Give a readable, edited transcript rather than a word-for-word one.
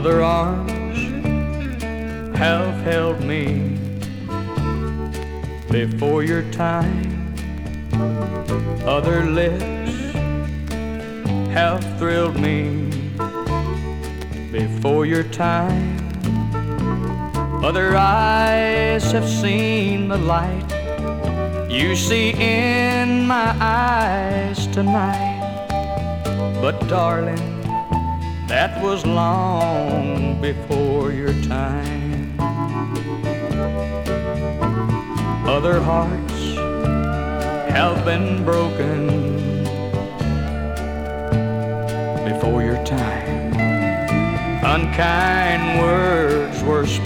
Other arms have held me before your time. Other lips have thrilled me before your time. Other eyes have seen the light you see in my eyes tonight. But darling, that was long before your time. Other hearts have been broken before your time. Unkind words were spoken